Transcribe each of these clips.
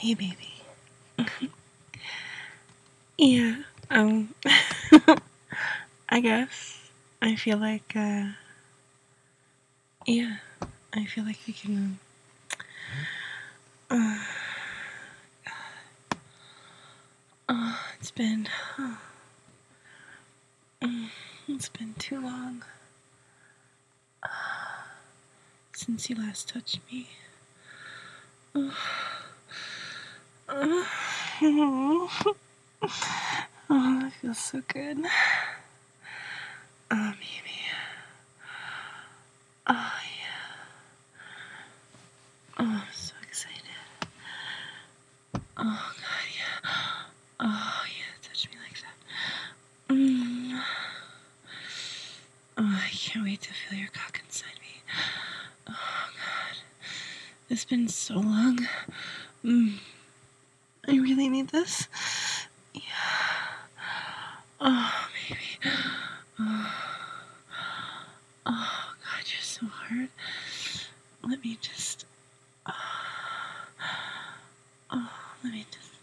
Hey, baby. Yeah, I guess. I feel like, yeah, I feel like we can, it's been, it's been too long since you last touched me. Oh, it feels so good. Oh, baby. Oh, yeah. Oh, I'm so excited. Oh, God, yeah. Oh, yeah, touch me like that. Oh, I can't wait to feel your cock inside me. Oh, God. It's been so long. I really need this. Yeah. Oh, baby. Oh, God, you're so hard. Let me just. Let me just.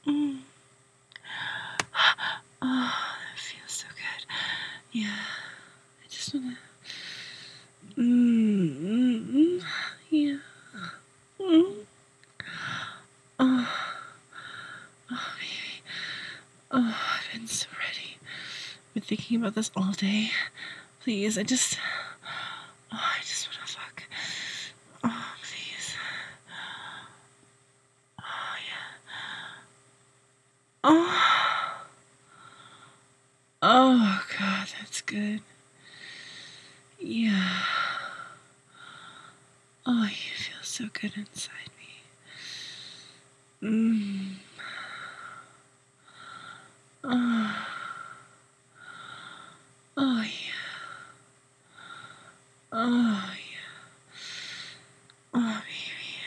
Oh, that feels so good. Yeah. I just wanna. Yeah. Oh, baby. Oh, I've been so ready. I've been thinking about this all day. Please, I just wanna fuck. Oh, please. Oh, yeah. Oh. Oh, God, that's good. Yeah. Oh, you feel so good inside me. Oh. Oh, yeah. Oh, yeah. Oh, baby.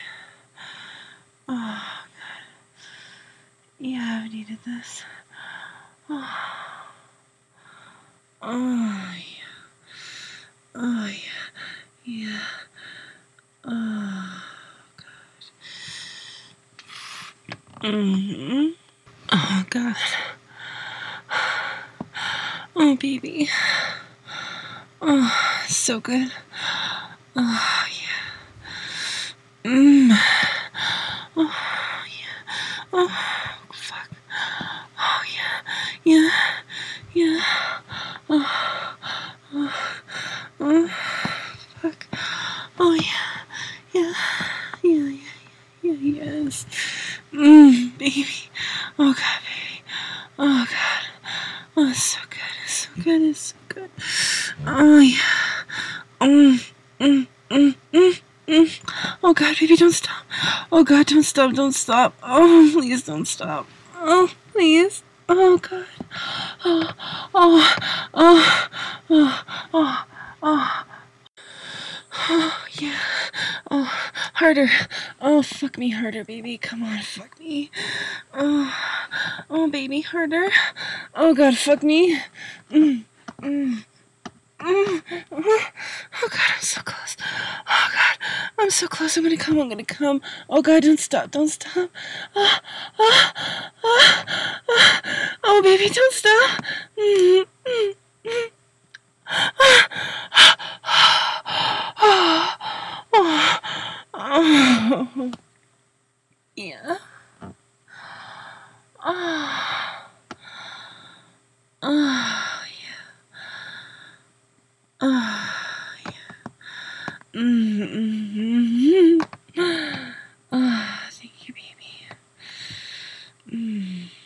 Oh, yeah, I've needed this. Oh, oh yeah. Oh, yeah. Yeah. Oh, God. Oh, God. Oh, baby. Oh, so good. Oh, yeah. Oh, yeah. Oh, fuck. Oh, yeah. Yeah. Yeah. Oh, oh, fuck. Oh, yeah. Yeah. Yeah, yeah, yeah, yes. Baby. Oh, God, baby. Oh, God. Oh, it's so good. It's so good. It's so good. Oh, yeah. Oh, God, baby, don't stop. Oh, God, don't stop. Don't stop. Oh, please don't stop. Oh, please. Oh, God. Oh, oh, oh, oh, oh, oh. Oh, yeah. Oh, harder. Oh, fuck me harder, baby. Come on, fuck me. Oh, oh, baby, harder. Oh, God, fuck me. Oh, God, I'm so close. Oh, God, I'm so close. I'm gonna come. I'm gonna come. Oh, God, don't stop. Don't stop. Oh, oh, oh, oh, oh, baby, don't stop. Oh, yeah. Oh, oh, yeah. Oh, yeah. Oh, thank you, baby.